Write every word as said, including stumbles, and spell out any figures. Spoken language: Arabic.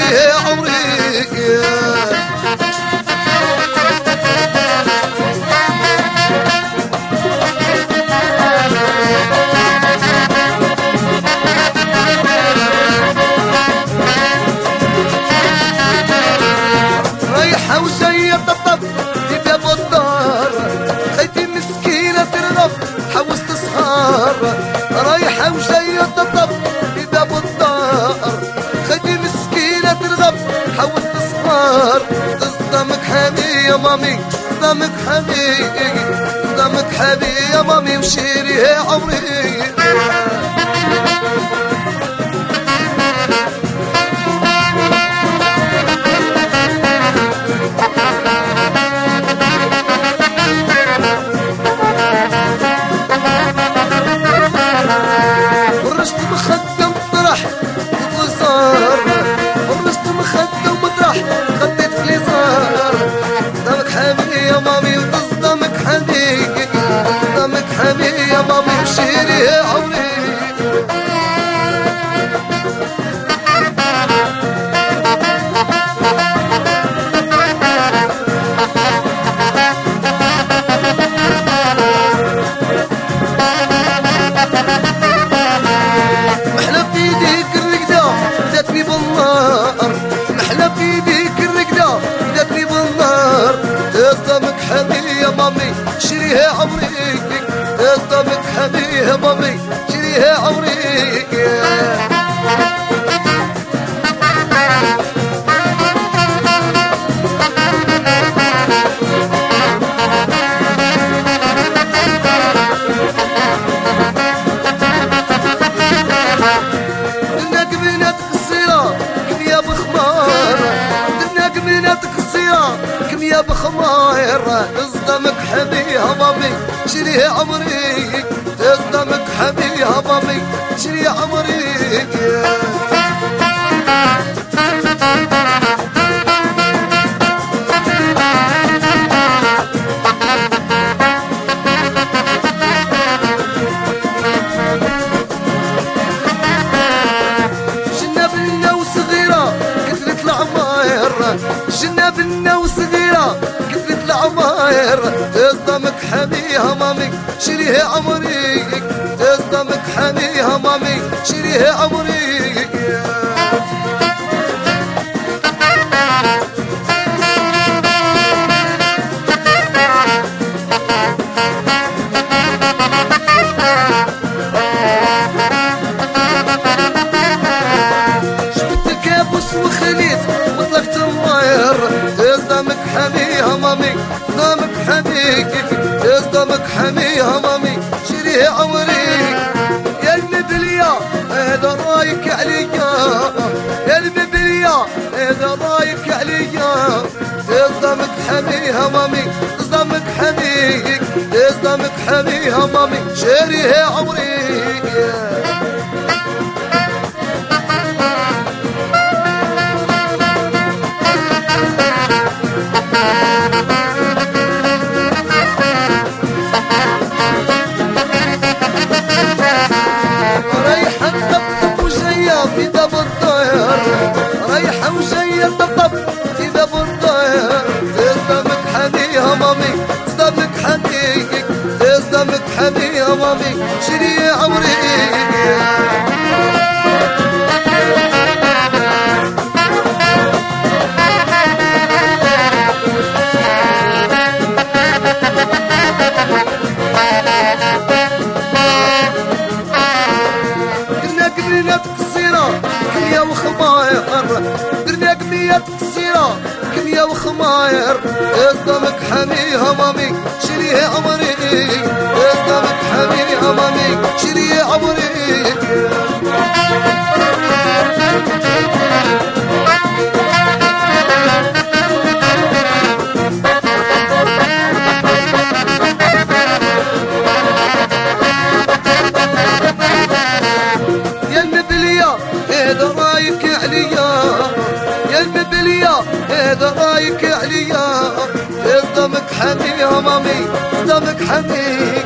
شريه عمري. رايحة وجاية طبطب في باب الدار، خيتي مسكينة ترغب حوست صغار. رايحة وجاية طبطب في باب الدار، خيتي مسكينة ترغب حوست صغار. صدامك حامي يا مامي، صدامك حامي، صدامك حامي يا مامي وشيري عمري. فرشت مخدة مطرح وصار، فرشت مخدة ومطرح خديت في اليسار. صدامك حامي يا مامي وتصدامك حامي، صدامك حامي يا مامي وشيري عمري. محلى في يديك الرقدة بداتني بالنار، محلى في يديك الرقدة بداتني بالنار. تصدامك حامي يا مامي شريها عمري، تصدامك حامي يا مامي شريها عمري. درناك بناتك الصيرة كمية بخمار، درناك بناتك الصيرة كمية بخمار. تصدامك حامي يا مامي شريها عمري، تصدامك حامي يا مامي شريها عمري. جنا بنا وصغيرة كثرة العماير، جنا بنا وصغيرة كثرة العماير. تصدامك حامي يا مامي شريها عمري، تصدامك حامي يا مامي شريها عمري. جبت الكابوس وخليت وطلقت الطير. تصدامك حامي يا مامي، صدامك حامي، تصدامك حامي يا مامي شريه عمري. يا المبلية هذا رايك عليا، يا المبلية هذا رايك عليا. تصدامك حامي يا مامي، تصدامك حامي، تصدامك حامي يا مامي شريه عمري. رايحة تطبطب وجاية في باب الدار، رايحة وجاية تطبطب في باب الدار. تصدامك حامي يا مامي، تصدامك حامي، تصدامك حامي يا مامي شري عمري. درناك بناتك الصيرة كمية وخماير، درناك بناتك الصيرة كمية وخماير. تصدامك حامي يا مامي شريه عمري، تصدامك حامي يا مامي شريه عمري. يا المبلية هذا رايك عليا، يا المبلية هذا رايك عليا. تصدامك حامي يا مامي، تصدامك حامي،